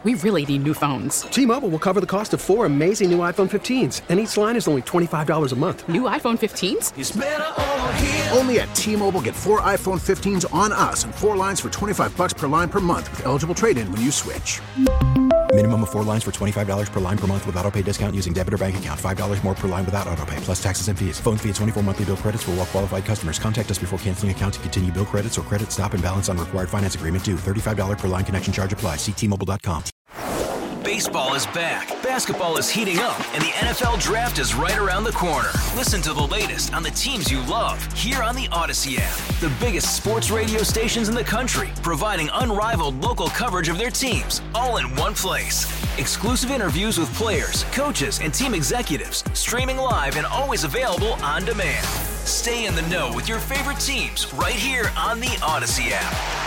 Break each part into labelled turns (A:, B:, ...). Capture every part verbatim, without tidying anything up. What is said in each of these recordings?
A: We really need new phones.
B: T-Mobile will cover the cost of four amazing new iPhone fifteens, and each line is only twenty-five dollars a month.
A: New iPhone fifteens?
C: It's better over here.
D: Only at T-Mobile, get four iPhone fifteens on us and four lines for twenty-five dollars per line per month with eligible trade-in when you switch.
E: Minimum of four lines for twenty-five dollars per line per month with autopay discount using debit or bank account. five dollars more per line without autopay, plus taxes and fees. Phone fee at twenty-four monthly bill credits for well-qualified customers. Contact us before canceling account to continue bill credits or credit stop and balance on required finance agreement due. thirty-five dollars per line connection charge applies. See T Mobile dot com.
F: Baseball is back, basketball is heating up, and the N F L Draft is right around the corner. Listen to the latest on the teams you love here on the Odyssey app. The biggest sports radio stations in the country, providing unrivaled local coverage of their teams, all in one place. Exclusive interviews with players, coaches, and team executives, streaming live and always available on demand. Stay in the know with your favorite teams right here on the Odyssey app.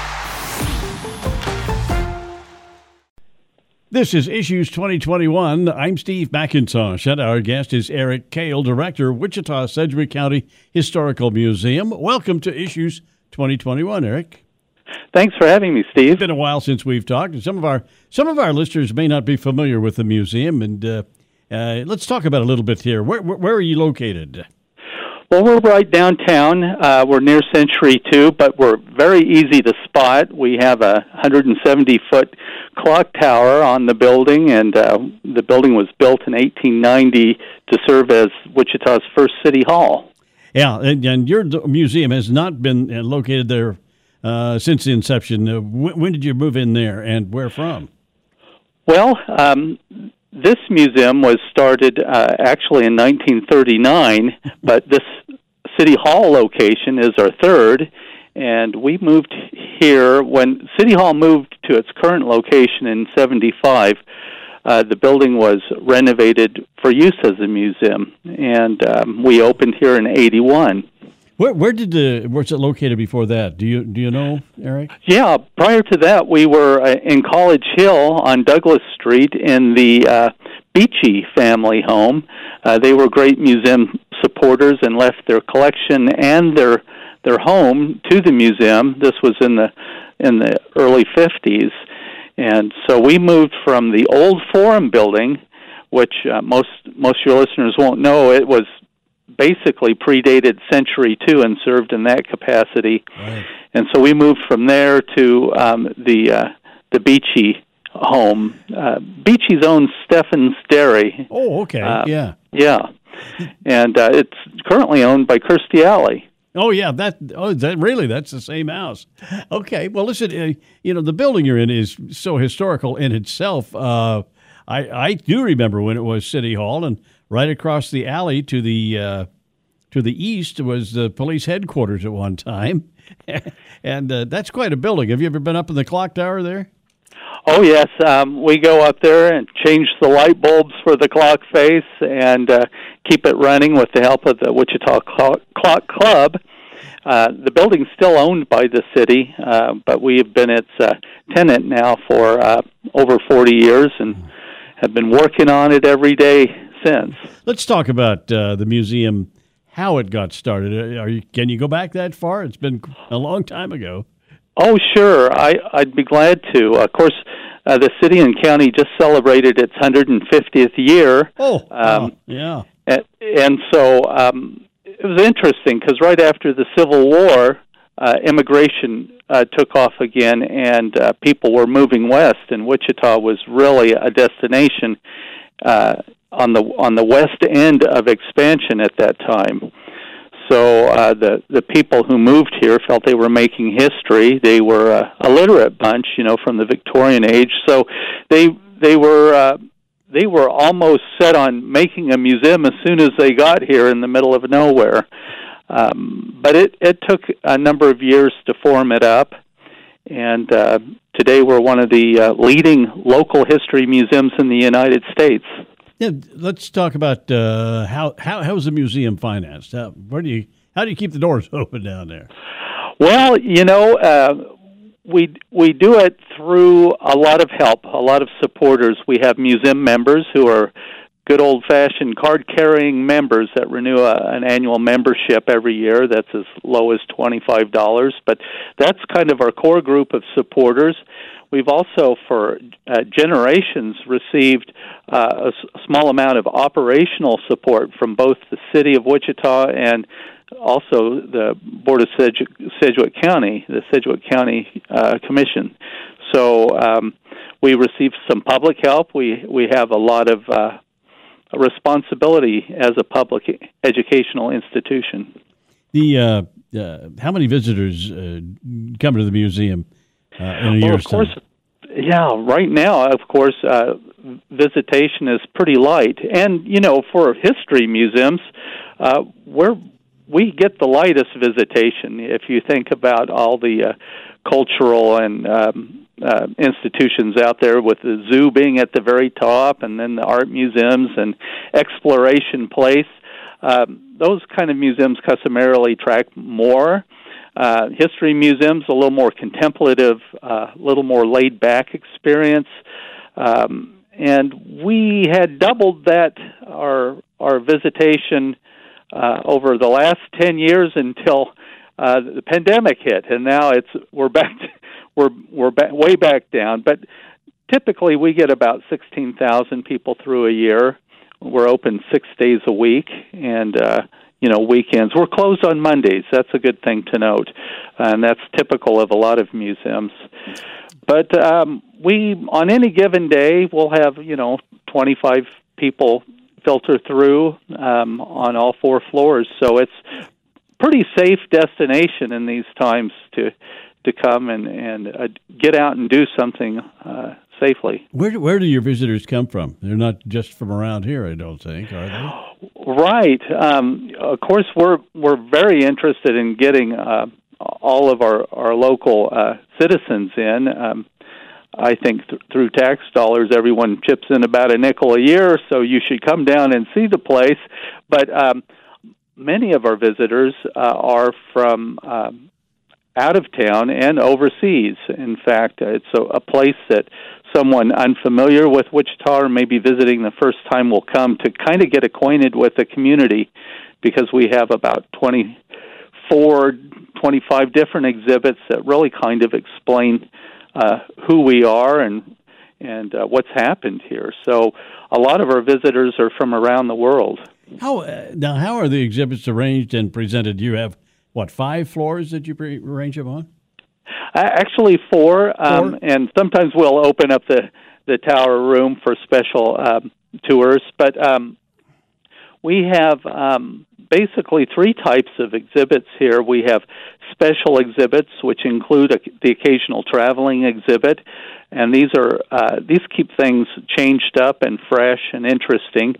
G: This is Issues twenty twenty-one. I'm Steve McIntosh, and our guest is Eric Kale, Director, Wichita Sedgwick County Historical Museum. Welcome to Issues twenty twenty-one, Eric.
H: Thanks for having me, Steve.
G: It's been a while since we've talked, and some of our some of our listeners may not be familiar with the museum. And uh, uh, let's talk about it a little bit here. Where, where, where are you located?
H: Well, we're right downtown. Uh, we're near Century two, but we're very easy to spot. We have a one hundred seventy foot clock tower on the building, and uh, the building was built in eighteen ninety to serve as Wichita's first city hall.
G: Yeah, and, and your museum has not been located there uh, since the inception. Uh, when, when did you move in there, and where from?
H: Well, um, this museum was started uh, actually in nineteen thirty-nine, but this City Hall location is our third, and we moved here when City Hall moved to its current location in seventy-five. Uh, the building was renovated for use as a museum, and um, we opened here in eighty-one.
G: Where, where did the where's it located before that? Do you do you know, Eric?
H: Yeah, prior to that, we were uh, in College Hill on Douglas Street in the uh, Beachy family home. Uh, they were great museum supporters and left their collection and their their home to the museum. This was in the in the early fifties, and so we moved from the old Forum building, which uh, most most of your listeners won't know. It was basically predated Century two and served in that capacity.
G: Right.
H: And so we moved from there to um, the uh, the Beachy home. Uh, Beachy's own Stephen's Dairy.
G: Oh, okay, uh, yeah.
H: Yeah. And uh, it's currently owned by Kirstie Alley.
G: Oh, yeah, that, oh, that really, that's the same house. Okay, well, listen, uh, you know, the building you're in is so historical in itself. Uh, I, I do remember when it was City Hall, and right across the alley to the uh, to the east was the police headquarters at one time. And uh, that's quite a building. Have you ever been up in the clock tower there?
H: Oh, yes. Um, we go up there and change the light bulbs for the clock face and uh, keep it running with the help of the Wichita Clock, Clock Club. Uh, the building's still owned by the city, uh, but we have been its uh, tenant now for uh, over forty years and have been working on it every day since.
G: Let's talk about uh, the museum, how it got started. Are you, can you go back that far? It's been a long time ago.
H: Oh, sure. I, I'd be glad to. Of course, uh, the city and county just celebrated its one hundred fiftieth year.
G: Oh,
H: um,
G: oh yeah.
H: And, and so um, it was interesting because right after the Civil War, uh, immigration uh, took off again, and uh, people were moving west, and Wichita was really a destination uh, on the on the west end of expansion at that time. So uh, the the people who moved here felt they were making history. They were a, a literate bunch, you know, from the Victorian age. So they they were uh, they were almost set on making a museum as soon as they got here in the middle of nowhere. Um, but it, it took a number of years to form it up, and uh, today we're one of the uh, leading local history museums in the United States.
G: Yeah, let's talk about uh, how how how is the museum financed? How, where do you how do you keep the doors open down there?
H: Well, you know, uh, we we do it through a lot of help, a lot of supporters. We have museum members who are good old-fashioned card-carrying members that renew a, an annual membership every year. That's as low as twenty-five dollars, but that's kind of our core group of supporters. we've also, for uh, generations, received uh, a, s- a small amount of operational support from both the City of Wichita and also the Board of Sedg- Sedgwick County, the Sedgwick County uh, Commission. So um, we receive some public help. We we have a lot of uh, responsibility as a public educational institution.
G: The uh, uh, how many visitors uh, come to the museum uh, in a
H: well,
G: year's
H: of course,
G: time?
H: Yeah, right now, of course, uh, visitation is pretty light. And, you know, for history museums, uh, we're, we get the lightest visitation. If you think about all the uh, cultural and um, uh, institutions out there, with the zoo being at the very top, and then the art museums and Exploration Place, um, those kind of museums customarily track more. Uh, history museums, a little more contemplative, a uh, little more laid-back experience. Um, and we had doubled that, our our visitation, uh, over the last ten years until uh, the pandemic hit, and now it's we're back, to, we're we're back, way back down. But typically, we get about sixteen thousand people through a year. We're open six days a week, and uh, you know, weekends. We're closed on Mondays. That's a good thing to note, and that's typical of a lot of museums. But um, we, on any given day, we'll have, you know, twenty-five people filter through um, on all four floors. So it's pretty safe destination in these times to to come and, and uh, get out and do something uh, safely.
G: Where do, where do your visitors come from? They're not just from around here, I don't think, are they?
H: Right. Um, of course, we're we're very interested in getting uh, all of our our local uh, citizens in. Um, I think th- through tax dollars, everyone chips in about a nickel a year, so you should come down and see the place. But um, many of our visitors uh, are from um, out of town and overseas. In fact, uh, it's a, a place that someone unfamiliar with Wichita or maybe visiting the first time will come to kind of get acquainted with the community, because we have about twenty-four, twenty-five different exhibits that really kind of explain uh, who we are and and uh, what's happened here. So a lot of our visitors are from around the world.
G: How uh, now? How are the exhibits arranged and presented? You have what, five floors that you pre- arrange them on?
H: Uh, actually, four, um,
G: four,
H: and sometimes we'll open up the, the tower room for special um, tours. But um, we have um, basically three types of exhibits here. We have special exhibits, which include a, the occasional traveling exhibit, and these are uh, these keep things changed up and fresh and interesting.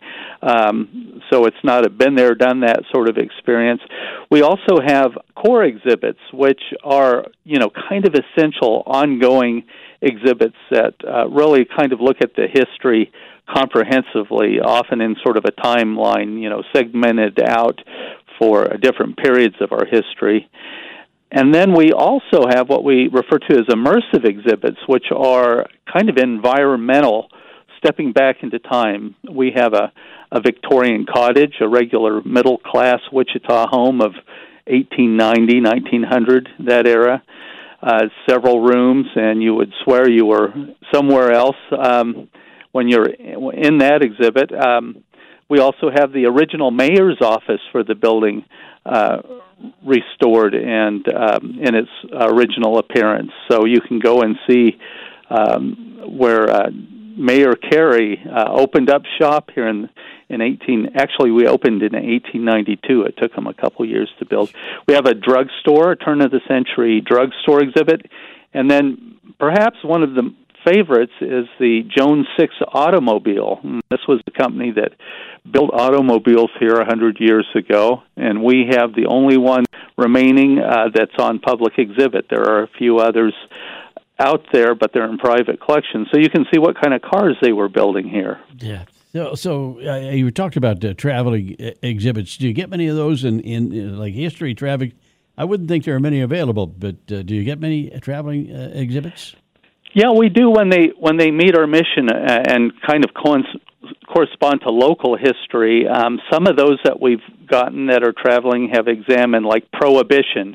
H: Um, so it's not a been there, done that sort of experience. We also have core exhibits, which are, you know, kind of essential, ongoing exhibits that uh, really kind of look at the history comprehensively, often in sort of a timeline, you know, segmented out for different periods of our history. And then we also have what we refer to as immersive exhibits, which are kind of environmental, stepping back into time. We have a, a Victorian cottage, a regular middle-class Wichita home of eighteen ninety, nineteen hundred, that era, uh, several rooms, and you would swear you were somewhere else um, when you're in that exhibit. Um, we also have the original mayor's office for the building uh, restored and um, in its original appearance. So you can go and see um, where uh, Mayor Carey uh, opened up shop here in in eighteen. Actually, we opened in eighteen ninety-two. It took them a couple years to build. We have a drugstore, a turn of the century drugstore exhibit, and then perhaps one of the favorites is the Jones Six automobile. This was the company that built automobiles here a hundred years ago, and we have the only one remaining uh, that's on public exhibit. There are a few others out there, but they're in private collections, so you can see what kind of cars they were building here.
G: Yeah. So, so uh, you talked about uh, traveling uh, exhibits. Do you get many of those in, in uh, like history traffic? I wouldn't think there are many available, but uh, do you get many traveling uh, exhibits?
H: Yeah, we do when they when they meet our mission uh, and kind of coinc- correspond to local history. Um, some of those that we've gotten that are traveling have examined, like Prohibition,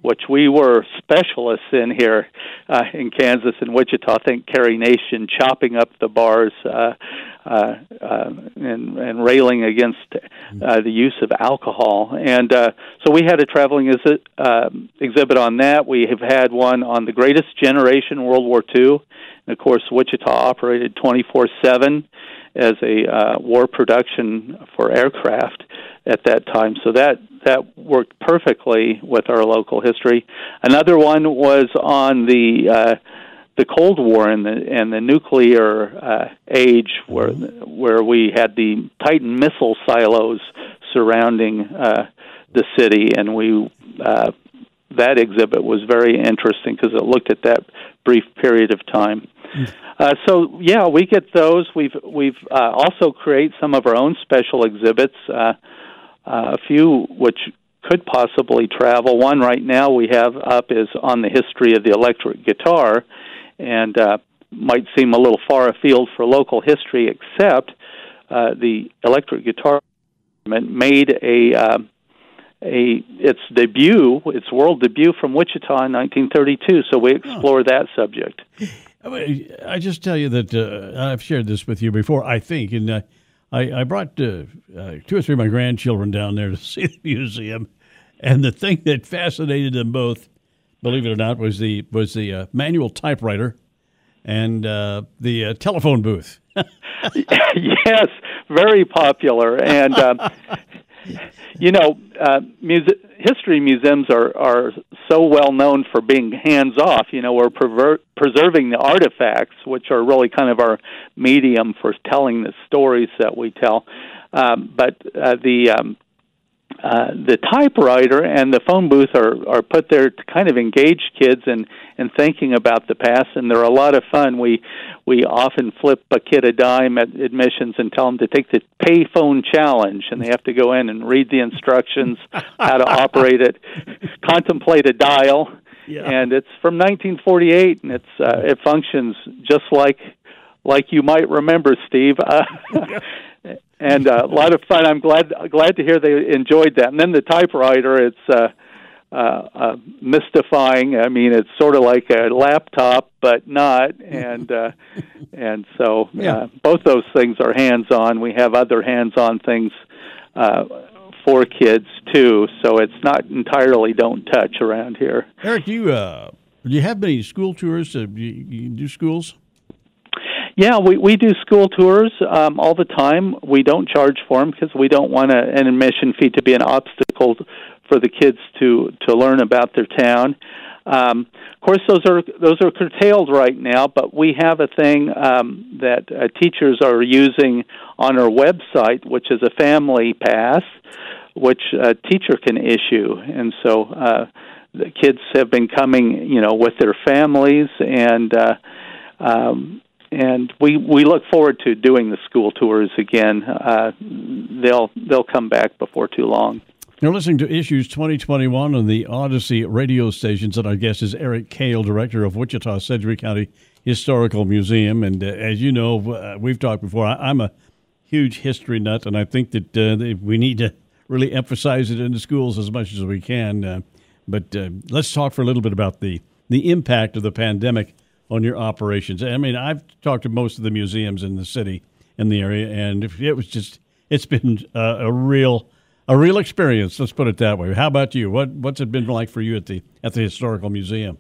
H: which we were specialists in here uh, in Kansas and Wichita. I think Carrie Nation chopping up the bars uh, uh, uh, and, and railing against uh, the use of alcohol. And uh, so we had a traveling exi- uh, exhibit on that. We have had one on the Greatest Generation, World War Two. And, of course, Wichita operated twenty-four seven as a uh, war production for aircraft at that time. So that that worked perfectly with our local history. Another one was on the uh, the Cold War and the and the nuclear uh, age, where where we had the Titan missile silos surrounding uh, the city, and we uh, that exhibit was very interesting because it looked at that brief period of time. Uh, so yeah, we get those. We've we've uh, also create some of our own special exhibits. Uh, uh, a few which could possibly travel. One right now we have up is on the history of the electric guitar, and uh, might seem a little far afield for local history, except uh, the electric guitar made a uh, a its debut, its world debut from Wichita in nineteen thirty-two. So we explore oh. that subject.
G: I, mean, I just tell you that uh, I've shared this with you before, I think, and uh, I, I brought uh, uh, two or three of my grandchildren down there to see the museum, and the thing that fascinated them both, believe it or not, was the was the uh, manual typewriter and uh, the uh, telephone booth.
H: Yes, very popular, and um, you know, uh, muse- history museums are, are so well known for being hands off. You know, we're prever- preserving the artifacts, which are really kind of our medium for telling the stories that we tell. Um, but uh, the um, uh, the typewriter and the phone booth are, are put there to kind of engage kids in, in thinking about the past, and they're a lot of fun. We we often flip a kid a dime at admissions and tell them to take the payphone challenge, and they have to go in and read the instructions, how to operate it, contemplate a dial, yeah. And it's from nineteen forty-eight, and it's uh, it functions just like like you might remember, Steve. Uh, And uh, a lot of fun. I'm glad glad to hear they enjoyed that. And then the typewriter, it's uh, uh, uh, mystifying. I mean, it's sort of like a laptop, but not. And uh, and so uh, yeah. both those things are hands-on. We have other hands-on things uh, for kids too. So it's not entirely don't touch around here.
G: Eric, do you uh, do you have many school tours? Uh, you, you do schools?
H: Yeah, we, we do school tours um, all the time. We don't charge for them because we don't want a, an admission fee to be an obstacle for the kids to, to learn about their town. Um, of course, those are those are curtailed right now, but we have a thing um, that uh, teachers are using on our website, which is a family pass, which a teacher can issue. And so uh, the kids have been coming, you know, with their families, and uh, um, And we, we look forward to doing the school tours again. Uh, they'll they'll come back before too long.
G: You're listening to Issues twenty twenty-one on the Odyssey radio stations, and our guest is Eric Kale, director of Wichita Sedgwick County Historical Museum. And uh, as you know, uh, we've talked before, I, I'm a huge history nut, and I think that uh, we need to really emphasize it in the schools as much as we can. Uh, but uh, let's talk for a little bit about the, the impact of the pandemic on your operations. I mean, I've talked to most of the museums in the city, in the area, and it was just, it's been a, a real, a real experience. Let's put it that way. How about you? What, what's it been like for you at the, at the Historical Museum?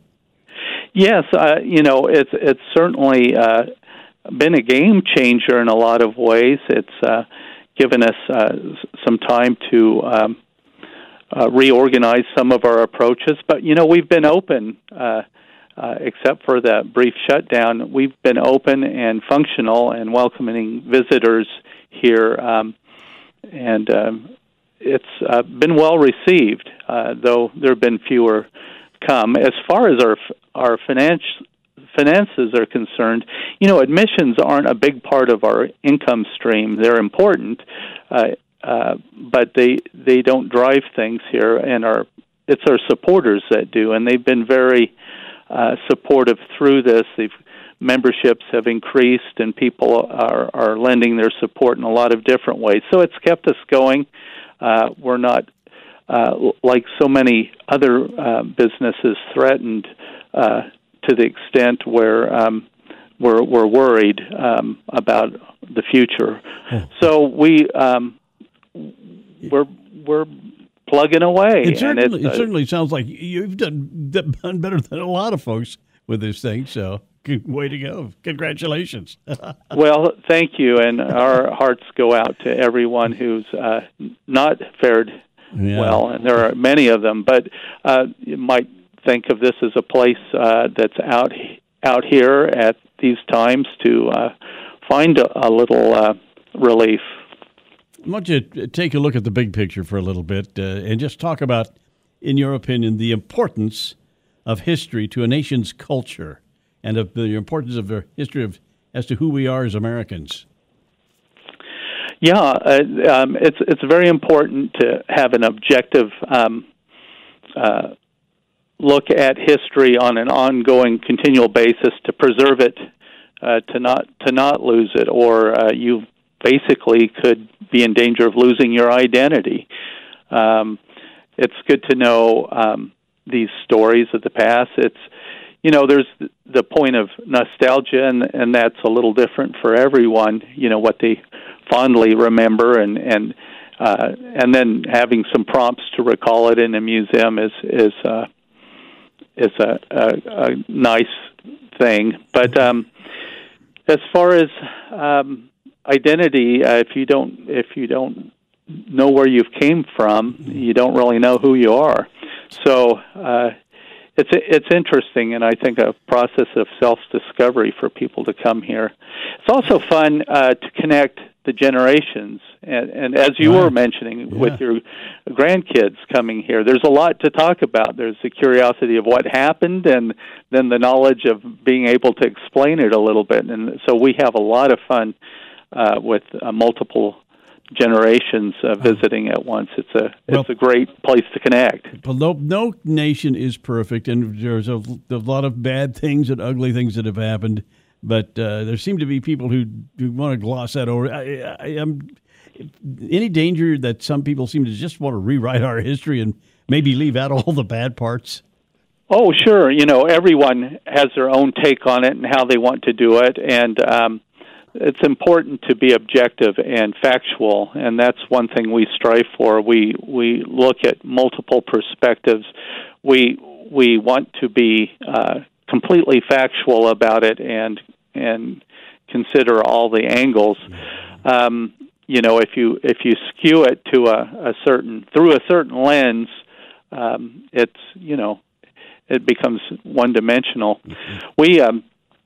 H: Yes, uh, you know, it's, it's certainly uh, been a game changer in a lot of ways. It's uh, given us uh, some time to um, uh, reorganize some of our approaches, but, you know, we've been open, uh, Uh, except for the brief shutdown. We've been open and functional and welcoming visitors here, um, and um, it's uh, been well received, uh, though there have been fewer come. As far as our our finance, finances are concerned, you know, admissions aren't a big part of our income stream. They're important, uh, uh, but they they don't drive things here, and our it's our supporters that do, and they've been very Uh, supportive through this. They've, memberships have increased, and people are, are lending their support in a lot of different ways. So it's kept us going. Uh, we're not uh, like so many other uh, businesses, threatened uh, to the extent where um, we're, we're worried um, about the future. Oh. So we um, we're we're plugging away.
G: It certainly,
H: and it, uh,
G: it certainly sounds like you've done, done better than a lot of folks with this thing. So, good way to go! Congratulations.
H: Well, thank you, and our hearts go out to everyone who's uh, not fared yeah. well, and there are many of them. But uh, you might think of this as a place uh, that's out out here at these times to uh, find a, a little uh, relief.
G: I want you to take a look at the big picture for a little bit uh, and just talk about, in your opinion, the importance of history to a nation's culture and of the importance of the history of as to who we are as Americans.
H: Yeah, uh, um, it's it's very important to have an objective um, uh, look at history on an ongoing, continual basis to preserve it, uh, to not to not lose it, or uh, you basically could be in danger of losing your identity. Um, it's good to know um, these stories of the past. It's, you know, there's the point of nostalgia, and, and that's a little different for everyone, you know, what they fondly remember, and, and, uh, and then having some prompts to recall it in a museum is, is, uh, is a, a, a nice thing. But um, as far as um, identity, uh, if you don't if you don't know where you've came from, you don't really know who you are. So uh, it's it's interesting, and I think a process of self-discovery for people to come here. It's also fun uh, to connect the generations, and, and as you right. were mentioning yeah. with your grandkids coming here, there's a lot to talk about. There's the curiosity of what happened, and then the knowledge of being able to explain it a little bit. And so we have a lot of fun Uh, with uh, multiple generations uh, visiting at once. It's a it's well, a great place to connect.
G: Well, no, no nation is perfect, and there's a, a lot of bad things and ugly things that have happened. But uh, there seem to be people who, who want to gloss that over. I, I, I'm any danger that some people seem to just want to rewrite our history and maybe leave out all the bad parts.
H: Oh, sure. You know, everyone has their own take on it and how they want to do it, and um, it's important to be objective and factual, and that's one thing we strive for. We we look at multiple perspectives. We we want to be uh, completely factual about it and and consider all the angles. Um, you know, if you if you skew it to a, a certain through a certain lens, um, it's you know it becomes one dimensional. We. Um,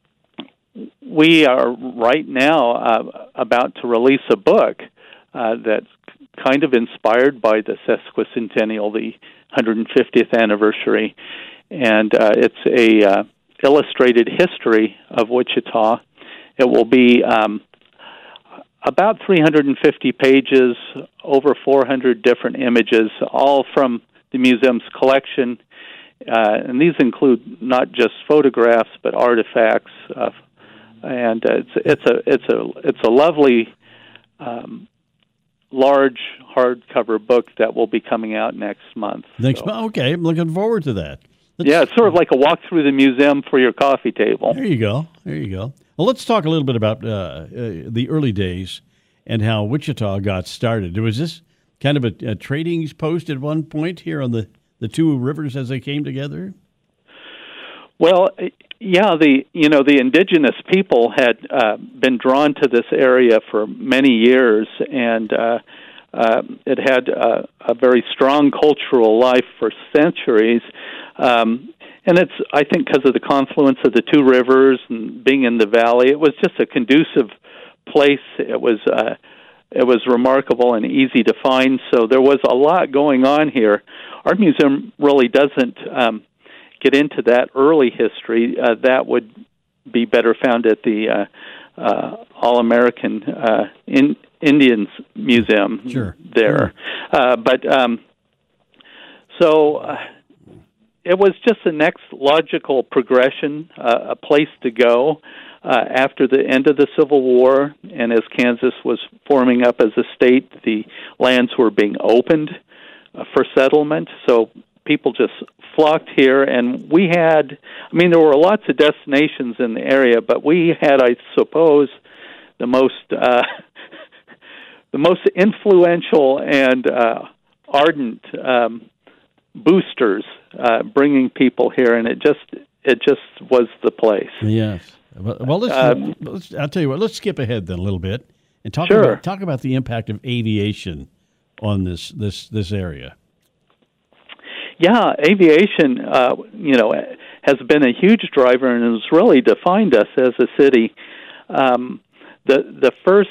H: We are right now uh, about to release a book uh, that's kind of inspired by the sesquicentennial, the one hundred fiftieth anniversary, and uh, it's a uh, illustrated history of Wichita. It will be um, about three hundred fifty pages, over four hundred different images, all from the museum's collection, uh, and these include not just photographs but artifacts of And uh, it's it's a it's a it's a lovely, um, large hardcover book that will be coming out next month.
G: Next
H: so.
G: month, okay. I'm looking forward to that.
H: Let's, yeah, it's sort of like a walk through the museum for your coffee table.
G: There you go. There you go. Well, let's talk a little bit about uh, uh, the early days and how Wichita got started. Was this kind of a, a trading post at one point here on the, the two rivers as they came together?
H: Well, yeah, the you know the indigenous people had uh, been drawn to this area for many years, and uh, uh, it had uh, a very strong cultural life for centuries. Um, and it's I think because of the confluence of the two rivers and being in the valley, it was just a conducive place. It was uh, it was remarkable and easy to find. So there was a lot going on here. Our museum really doesn't. Um, get into that early history, uh, that would be better found at the uh, uh, All-American uh, in, Indians Museum
G: sure.
H: there.
G: Sure.
H: Uh, but um, so uh, it was just the next logical progression, uh, a place to go uh, after the end of the Civil War, and as Kansas was forming up as a state, the lands were being opened uh, for settlement. So people just flocked here, and we had, I mean, there were lots of destinations in the area, but we had, I suppose, the most uh, the most influential and uh, ardent um, boosters uh, bringing people here, and it just it just was the place.
G: Yes. Well, well let's,
H: Um,
G: let's. I'll tell you what. Let's skip ahead then a little bit and talk
H: Sure.
G: about talk about the impact of aviation on this this this area.
H: Yeah, aviation, uh, you know, has been a huge driver and has really defined us as a city. Um, the the first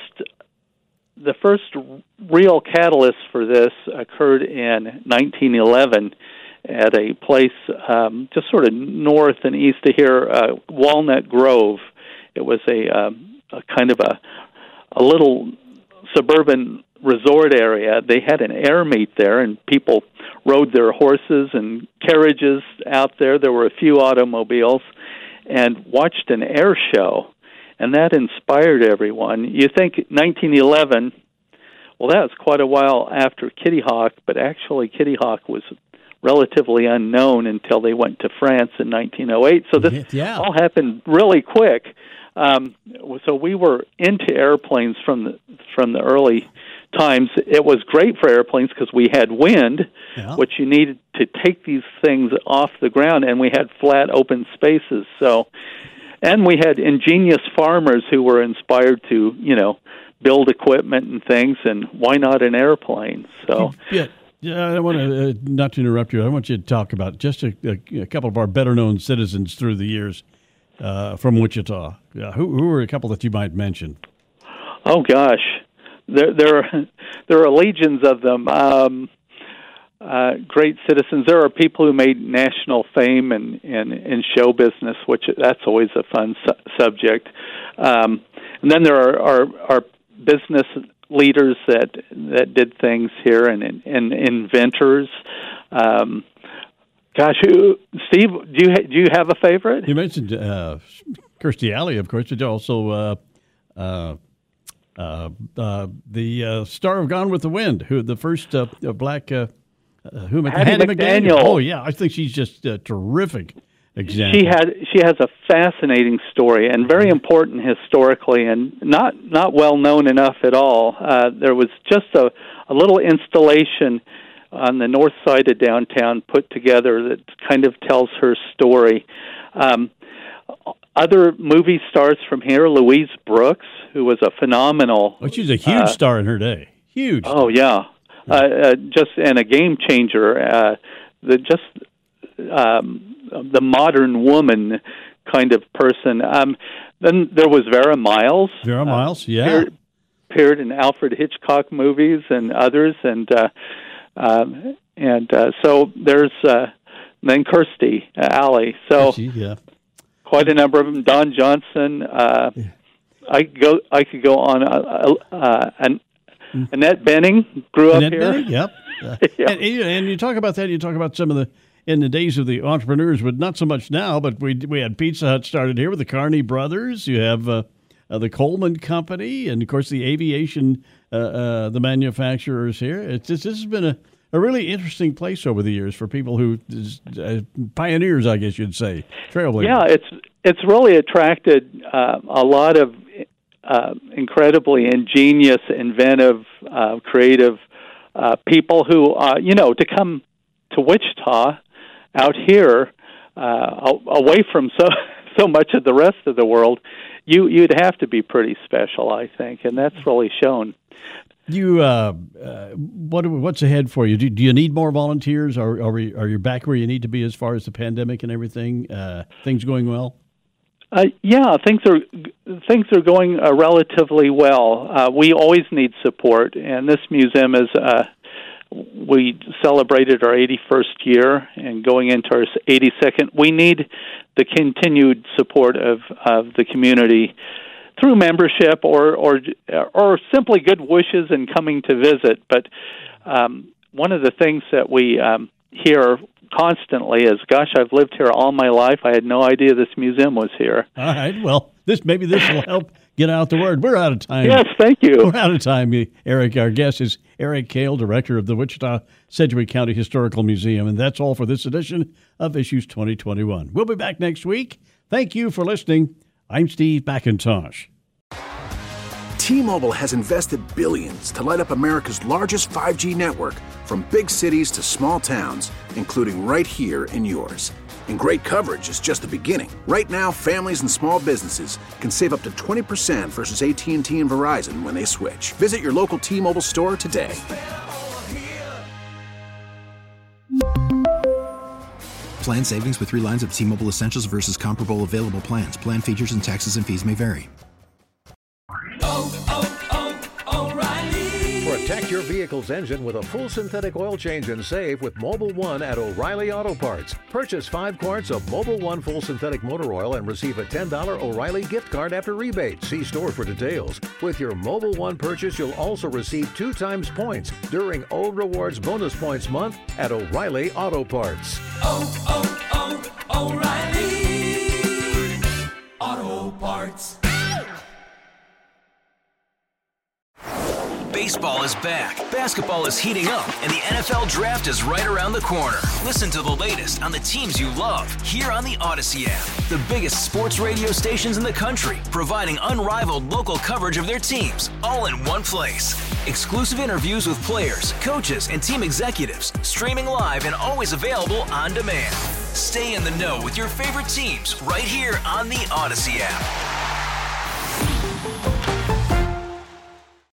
H: the first real catalyst for this occurred in nineteen eleven at a place um, just sort of north and east of here, uh, Walnut Grove. It was a, um, a kind of a a little suburban resort area. They had an air meet there, and people rode their horses and carriages out there. There were a few automobiles, and watched an air show, and that inspired everyone. You think nineteen eleven, well, that was quite a while after Kitty Hawk, but actually Kitty Hawk was relatively unknown until they went to France in nineteen oh eight. So this
G: Yeah.
H: all happened really quick. Um, so we were into airplanes from the from the early times. It was great for airplanes because we had wind,
G: Yeah.
H: which you needed to take these things off the ground, and we had flat open spaces. So, and we had ingenious farmers who were inspired to, you know, build equipment and things, and why not an airplane? So,
G: Yeah. Yeah, I want to uh, not to interrupt you. I want you to talk about just a, a, a couple of our better-known citizens through the years uh, from Wichita. Uh, who, who are a couple that you might mention?
H: oh gosh, there there are, there are legions of them. Um, uh, great citizens. There are people who made national fame in, in, in show business, which that's always a fun su- subject. Um, and then there are, are, are business leaders that that did things here, and, and inventors. Um, gosh, who, Steve, do you ha- do you have a favorite?
G: You mentioned uh, Kirstie Alley, of course, but also uh, uh, uh, uh, the uh, star of Gone with the Wind, who the first uh, black uh, uh, who
H: Hattie
G: Hattie
H: McDaniel.
G: Oh yeah, I think she's just a terrific example.
H: She had she has a fascinating story and very important historically, and not not well known enough at all. Uh, there was just a, a little installation on the north side of downtown put together that kind of tells her story. Um, other movie stars from here, Louise Brooks, who was a phenomenal.
G: Oh, she's a huge
H: uh,
G: star in her day. Huge.
H: Oh yeah, uh, uh, just and a game changer. Uh, the just. Um, the modern woman kind of person. Um, then there was Vera Miles.
G: Vera Miles,
H: uh,
G: yeah.
H: Appeared, appeared in Alfred Hitchcock movies and others, and uh, um, and uh, so there's uh, then Kirstie Alley. So
G: She, yeah.
H: quite a number of them. Don Johnson. Uh,
G: Yeah.
H: I go. I could go on. Uh, uh, and Annette Bening grew
G: Annette
H: up here.
G: Bening, yep. Uh,
H: Yeah.
G: and, and you talk about that. You talk about some of the in the days of the entrepreneurs, but not so much now. But we we had Pizza Hut started here with the Carney brothers. You have uh, uh, the Coleman Company, and of course the aviation, uh, uh, the manufacturers here. It's just, this has been a, a really interesting place over the years for people who uh, pioneers, I guess you'd say, trailblazers.
H: Yeah, it's it's really attracted uh, a lot of uh, incredibly ingenious, inventive, uh, creative uh, people who uh, you know to come to Wichita out here uh, away from so so much of the rest of the world. You you'd have to be pretty special, I think, and that's really shown.
G: You, uh, uh, what what's ahead for you? Do, do you need more volunteers? Are are, we, are you back where you need to be as far as the pandemic and everything? Uh, things going well?
H: Uh, yeah, things are things are going uh, relatively well. Uh, we always need support, and this museum is. Uh, we celebrated our eighty-first year, and going into our eighty-second, we need the continued support of, of the community through membership or or or simply good wishes and coming to visit. But um, one of the things that we um, hear constantly is, "Gosh, I've lived here all my life. I had no idea this museum was here."
G: All right. Well, this maybe this will help get out the word. We're out of time.
H: Yes, thank you.
G: We're out of time, Eric. Our guest is Eric Kale, director of the Wichita Sedgwick County Historical Museum. And that's all for this edition of Issues twenty twenty-one. We'll be back next week. Thank you for listening. I'm Steve McIntosh.
D: T-Mobile has invested billions to light up America's largest five G network, from big cities to small towns, including right here in yours. And great coverage is just the beginning. Right now, families and small businesses can save up to twenty percent versus A T and T and Verizon when they switch. Visit your local T-Mobile store today.
E: Plan savings with three lines of T-Mobile Essentials versus comparable available plans. Plan features and taxes and fees may vary.
C: Protect your vehicle's engine with a full synthetic oil change and save with Mobil one at O'Reilly Auto Parts. Purchase five quarts of Mobil one full synthetic motor oil and receive a ten dollars O'Reilly gift card after rebate. See store for details. With your Mobil one purchase, you'll also receive two times points during O Rewards Bonus Points Month at O'Reilly Auto Parts.
I: Oh, oh, oh, O'Reilly Auto Parts.
F: Baseball is back, basketball is heating up, and the N F L Draft is right around the corner. Listen to the latest on the teams you love here on the Odyssey app. The biggest sports radio stations in the country, providing unrivaled local coverage of their teams, all in one place. Exclusive interviews with players, coaches, and team executives, streaming live and always available on demand. Stay in the know with your favorite teams right here on the Odyssey app.